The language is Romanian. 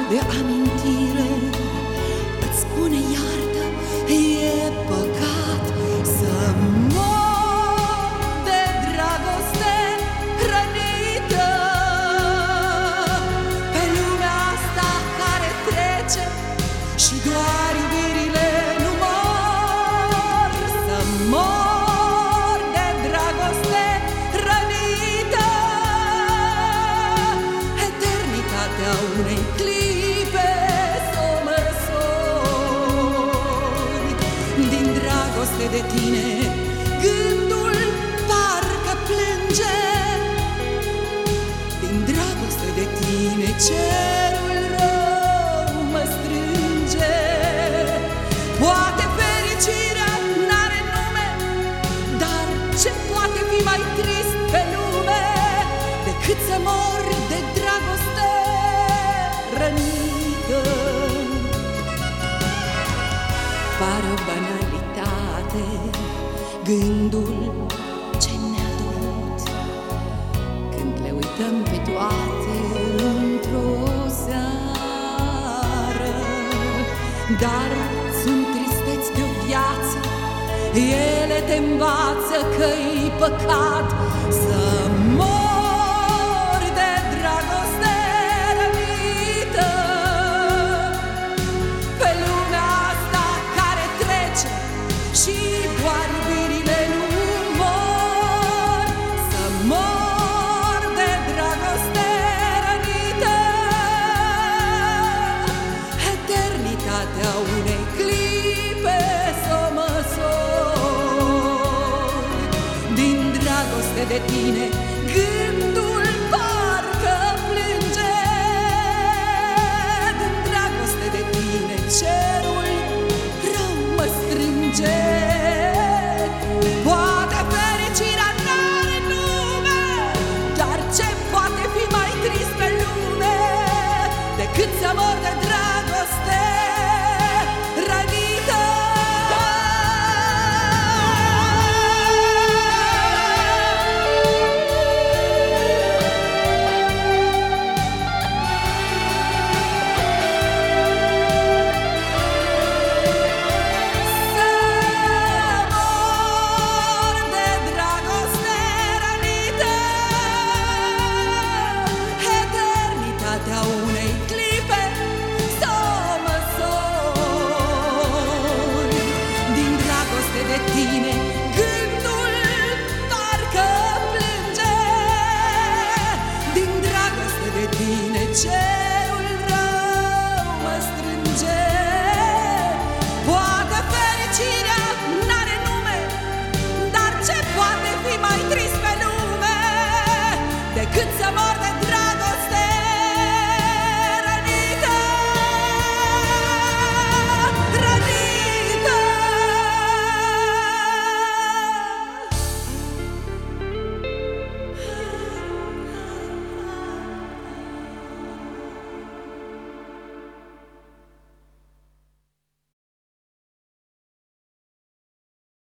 de amintire îți spune iartă, e păcat să mor de dragoste rănită pe lumea asta care trece și doar iubirile nu mor. Să mor de dragoste rănită, eternitatea unei clipe s-o măsori. Din dragoste de tine gândul parcă plânge, din dragoste de tine cerul rău mă strânge. Poate fericirea n-are nume, dar ce poate fi mai trist pe lume decât să mor de dragoste rănită? Pare o banalitate gândul ce ne-a durut când le uităm pe toate într-o seară, dar sunt tristeți de o viață, ele te învață că-i păcat să mor de dragoste rănită pe lumea asta care trece și doar iubirile nu mor. Să mor de dragoste rănită, eternitatea unei clipe s-o măsori. Din dragoste de tine gândul parcă plânge, din dragoste de tine cerul rău mă strânge. Poate fericirea n-are nume, dar ce poate fi mai trist pe lume decât să mor de